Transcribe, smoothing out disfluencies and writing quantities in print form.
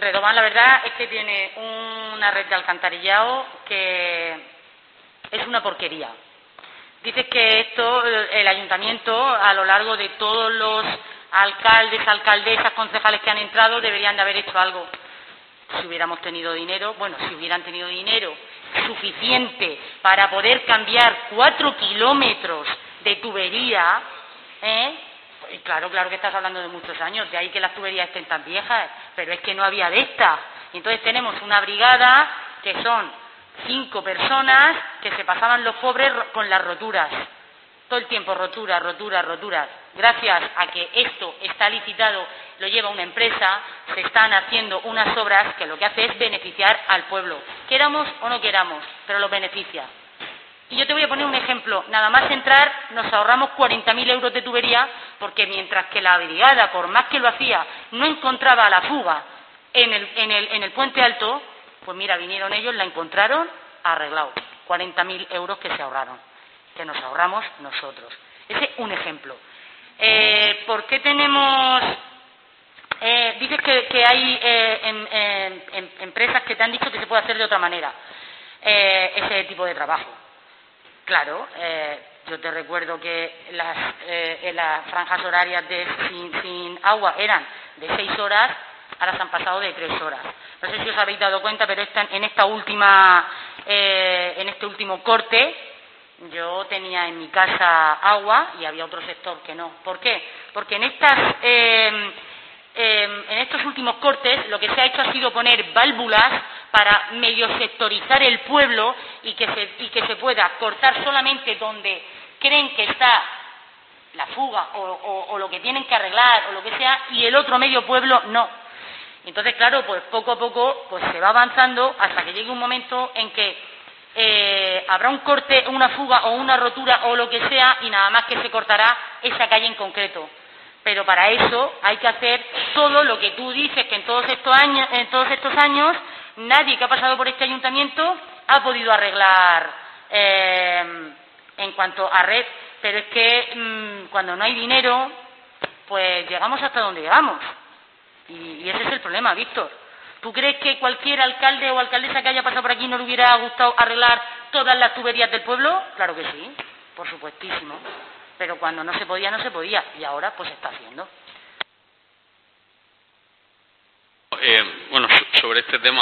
Redován, la verdad es que tiene una red de alcantarillado que es una porquería. Dices que esto, el ayuntamiento, a lo largo de todos los alcaldes, alcaldesas, concejales que han entrado, deberían de haber hecho algo. Si hubiéramos tenido dinero, si hubieran tenido dinero suficiente para poder cambiar 4 kilómetros de tubería, pues claro que estás hablando de muchos años, de ahí que las tuberías estén tan viejas, pero es que no había de estas. Y entonces tenemos una brigada que son 5 personas que se pasaban los pobres con las roturas. Todo el tiempo roturas. Gracias a que esto está licitado, lo lleva una empresa, se están haciendo unas obras que lo que hace es beneficiar al pueblo. Queramos o no queramos, pero lo beneficia. Y yo te voy a poner un ejemplo. Nada más entrar nos ahorramos 40.000 euros de tubería, porque mientras que la brigada, por más que lo hacía, no encontraba la fuga en el puente alto, pues mira, vinieron ellos, la encontraron, arreglado. 40.000 euros que se ahorraron, que nos ahorramos nosotros. Ese es un ejemplo. ¿Por qué tenemos...? Dices que hay empresas que te han dicho que se puede hacer de otra manera ese tipo de trabajo. Claro, yo te recuerdo que las franjas horarias sin agua eran de 6 horas, ahora se han pasado de 3 horas. No sé si os habéis dado cuenta, pero en este último corte, yo tenía en mi casa agua y había otro sector que no. ¿Por qué? Porque en estos últimos cortes lo que se ha hecho ha sido poner válvulas para medio sectorizar el pueblo y que se pueda cortar solamente donde creen que está la fuga o lo que tienen que arreglar o lo que sea, y el otro medio pueblo no. Entonces, claro, pues poco a poco pues se va avanzando hasta que llegue un momento en que habrá un corte, una fuga o una rotura o lo que sea, y nada más que se cortará esa calle en concreto. Pero para eso hay que hacer todo lo que tú dices, que en todos estos años nadie que ha pasado por este ayuntamiento ha podido arreglar en cuanto a red. Pero es que cuando no hay dinero, pues llegamos hasta donde llegamos. Y ese es el problema, Víctor. ¿Tú crees que cualquier alcalde o alcaldesa que haya pasado por aquí no le hubiera gustado arreglar todas las tuberías del pueblo? Claro que sí, por supuestísimo. Pero cuando no se podía, no se podía. Y ahora, pues se está haciendo. Sobre este tema,